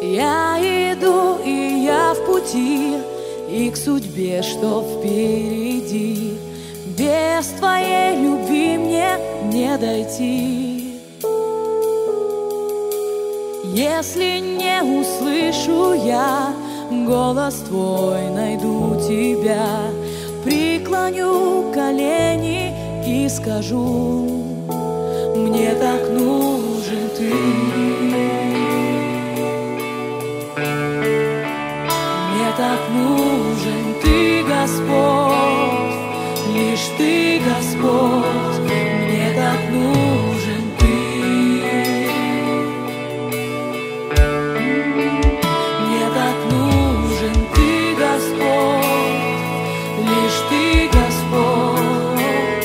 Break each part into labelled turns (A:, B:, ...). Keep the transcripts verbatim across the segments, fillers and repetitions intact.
A: Я иду, и я в пути, и к судьбе, что впереди. Без твоей любви мне не дойти. Если не услышу я голос твой, найду тебя, преклоню колени и скажу: мне так нужен ты. Мне так нужен ты, Господь, лишь ты, Господь, мне так нужен ты. Мне так нужен ты, Господь, лишь ты, Господь.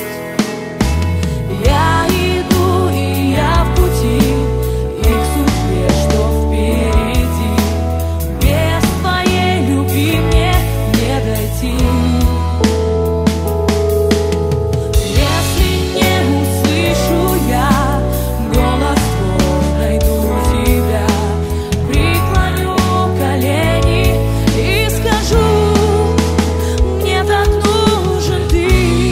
A: Я иду, и я в пути, и к судьбе, что впереди. Без твоей любви мне не дойти. Если не услышу я голос твой, найду тебя, преклоню колени и скажу: мне так нужен ты.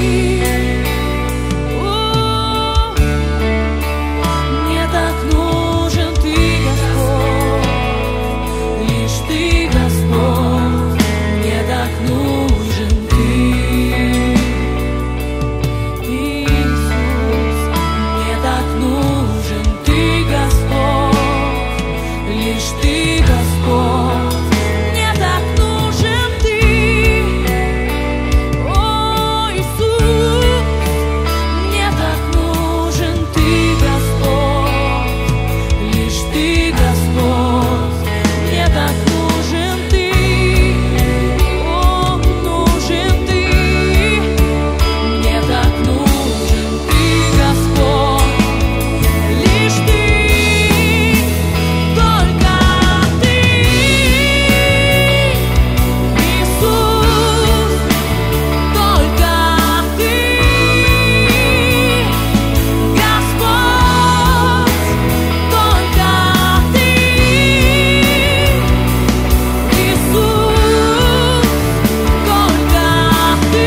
A: О, мне так нужен ты, Господь, лишь ты, Господь, мне так нужен ты. Иисус, мне так нужен ты, Господь, лишь ты, Господь, мне так нужен ты. О, Иисус, мне так нужен ты, Господь, лишь ты, Господь, мне так нужен ты. О, нужен ты, мне так нужен ты, Господь, лишь ты, только ты, Иисус, только ты, Господь, только ты, Иисус, только ты,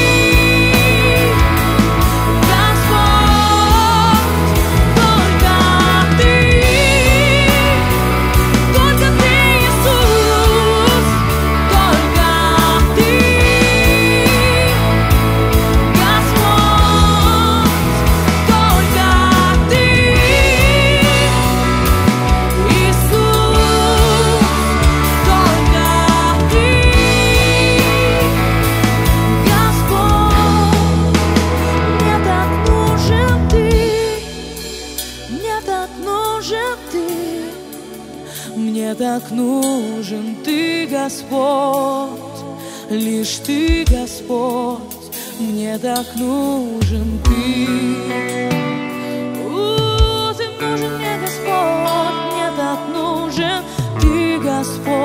A: Господь, лишь ты, Господь, мне так нужен ты. У, ты нужен мне, Господь, мне так нужен ты, Господь.